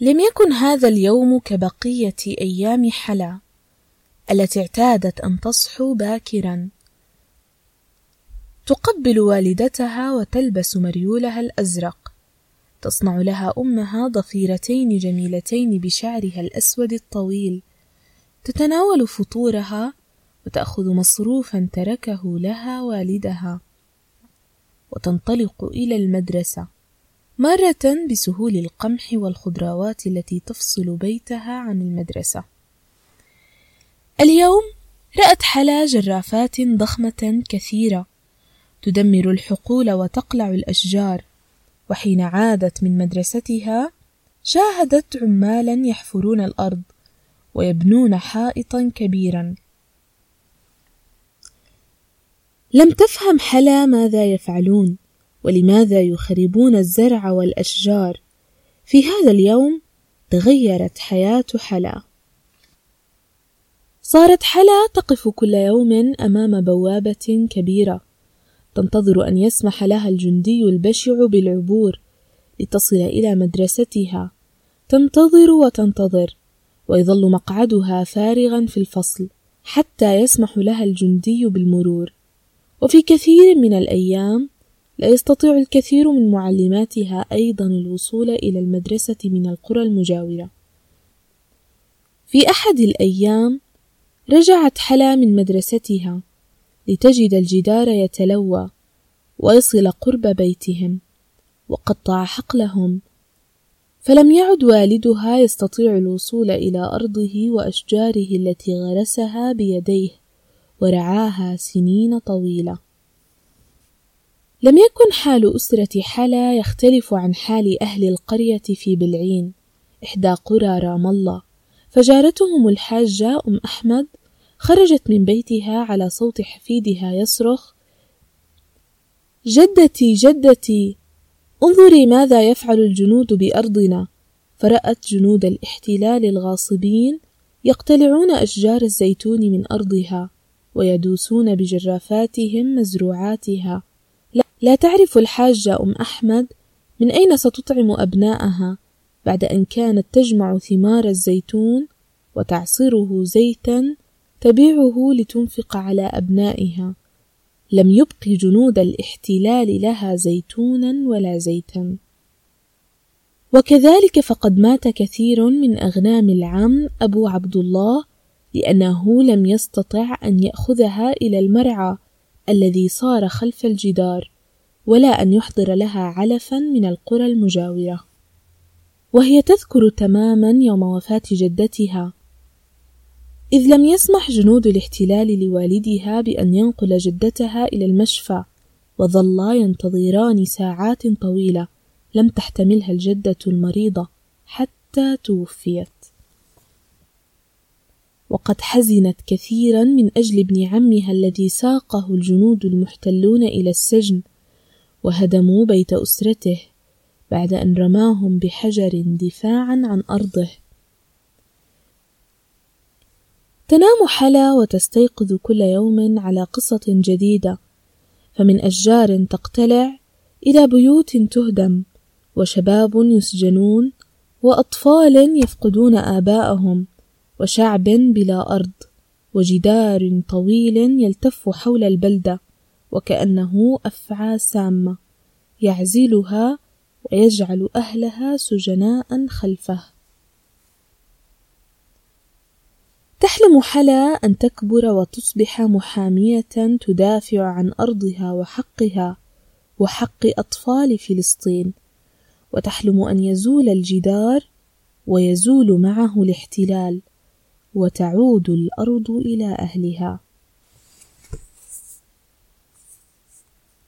لم يكن هذا اليوم كبقية أيام حلا التي اعتادت أن تصحو باكرا، تقبل والدتها وتلبس مريولها الأزرق، تصنع لها أمها ضفيرتين جميلتين بشعرها الأسود الطويل، تتناول فطورها وتأخذ مصروفا تركه لها والدها، وتنطلق إلى المدرسة مرة بسهول القمح والخضروات التي تفصل بيتها عن المدرسة. اليوم رأت حلا جرافات ضخمة كثيرة تدمر الحقول وتقلع الأشجار، وحين عادت من مدرستها شاهدت عمالا يحفرون الأرض ويبنون حائطا كبيرا. لم تفهم حلا ماذا يفعلون ولماذا يخربون الزرع والأشجار. في هذا اليوم تغيرت حياة حلا. صارت حلا تقف كل يوم أمام بوابة كبيرة تنتظر أن يسمح لها الجندي البشع بالعبور لتصل إلى مدرستها. تنتظر وتنتظر، ويظل مقعدها فارغا في الفصل حتى يسمح لها الجندي بالمرور. وفي كثير من الأيام لا يستطيع الكثير من معلماتها أيضا الوصول إلى المدرسة من القرى المجاورة. في أحد الأيام رجعت حلا من مدرستها لتجد الجدار يتلوى ويصل قرب بيتهم، وقطع حقلهم، فلم يعد والدها يستطيع الوصول إلى أرضه وأشجاره التي غرسها بيديه ورعاها سنين طويلة. لم يكن حال أسرة حلا يختلف عن حال أهل القرية في بلعين، إحدى قرى رام الله، فجارتهم الحاجة أم أحمد خرجت من بيتها على صوت حفيدها يصرخ: جدتي جدتي، انظري ماذا يفعل الجنود بأرضنا. فرأت جنود الاحتلال الغاصبين يقتلعون أشجار الزيتون من أرضها ويدوسون بجرافاتهم مزروعاتها. لا تعرف الحاجة أم أحمد من أين ستطعم أبناءها بعد أن كانت تجمع ثمار الزيتون وتعصره زيتا تبيعه لتنفق على أبنائها. لم يبق جنود الاحتلال لها زيتونا ولا زيتا. وكذلك فقد مات كثير من أغنام العم أبو عبد الله لأنه لم يستطع أن يأخذها إلى المرعى الذي صار خلف الجدار، ولا أن يحضر لها علفا من القرى المجاورة. وهي تذكر تماما يوم وفاة جدتها، إذ لم يسمح جنود الاحتلال لوالدها بأن ينقل جدتها إلى المشفى، وظلا ينتظران ساعات طويلة لم تحتملها الجدة المريضة حتى توفيت. وقد حزنت كثيرا من أجل ابن عمها الذي ساقه الجنود المحتلون إلى السجن وهدموا بيت أسرته بعد أن رماهم بحجر دفاعا عن أرضه. تنام حلا وتستيقظ كل يوم على قصة جديدة، فمن أشجار تقتلع إلى بيوت تهدم، وشباب يسجنون، وأطفال يفقدون آباءهم، وشعب بلا أرض، وجدار طويل يلتف حول البلدة وكأنه أفعى سامة يعزلها ويجعل أهلها سجناء خلفه. تحلم حلا أن تكبر وتصبح محامية تدافع عن أرضها وحقها وحق أطفال فلسطين، وتحلم أن يزول الجدار ويزول معه الاحتلال وتعود الأرض إلى أهلها.